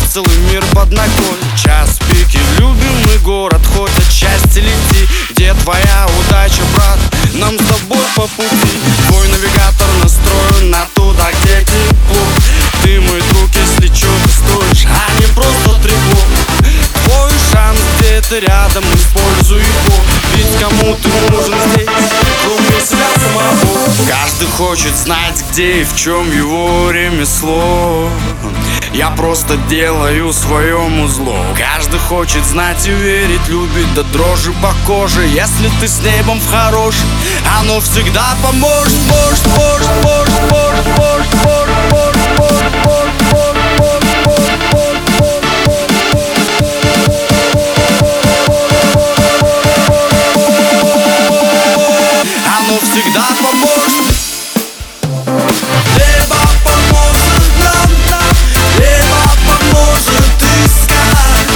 целый мир под ногой. Час пики, любимый город, хоть отчасти лети. Где твоя удача, брат? Нам с тобой по пути. Твой навигатор настроен на туда, где тепло. Ты мой друг, если чё, ты стоишь, а не просто трепло. Твой шанс где-то рядом, используй его. Ведь кому ты нужен здесь, кроме себя самого? Каждый хочет знать, где и в чем его ремесло. Я просто делаю своему зло. Каждый хочет знать и верить, любит до дрожи по коже. Если ты с небом в хорошем, оно всегда поможет. Оно всегда поможет. Небо поможет нам, небо поможет искать.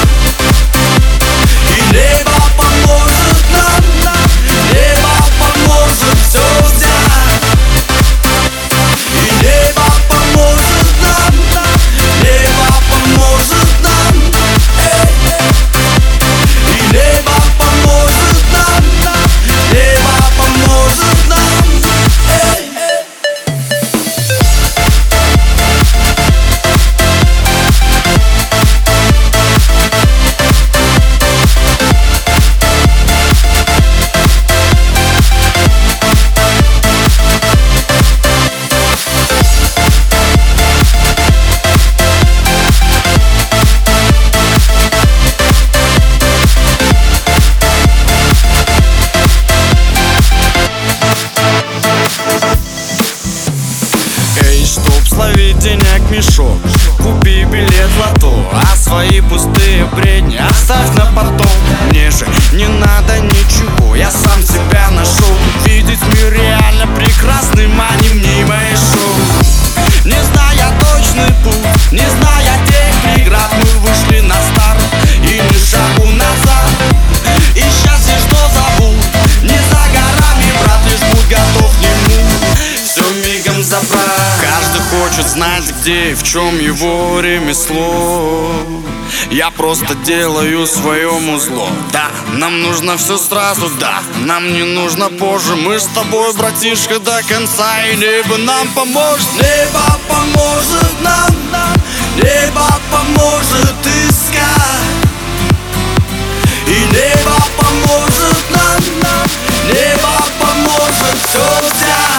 И небо поможет нам, небо поможет все взять. И небо поможет нам, небо поможет нам. И небо поможет нам, небо поможет нам. Чтоб словить денег мешок, купи билет в лото, а свои пустые бредни оставь на потом. Мне же не надо ничего, я сам себя нашел. Видеть мир реально прекрасным, а не мнимое шоу. Не зная точный путь, не зная тех преград, мы вышли на старт и ни шагу назад. И счастье, что зовут, не за горами, брат, лишь будь готов к нему все мигом забрать. Каждый хочет знать, где и в чем его ремесло. Я просто делаю своему зло. Да, нам нужно все сразу, да, нам не нужно позже. Мы с тобой, братишка, до конца, и небо нам поможет. Небо поможет нам, небо поможет искать. И небо поможет нам, небо поможет все взять.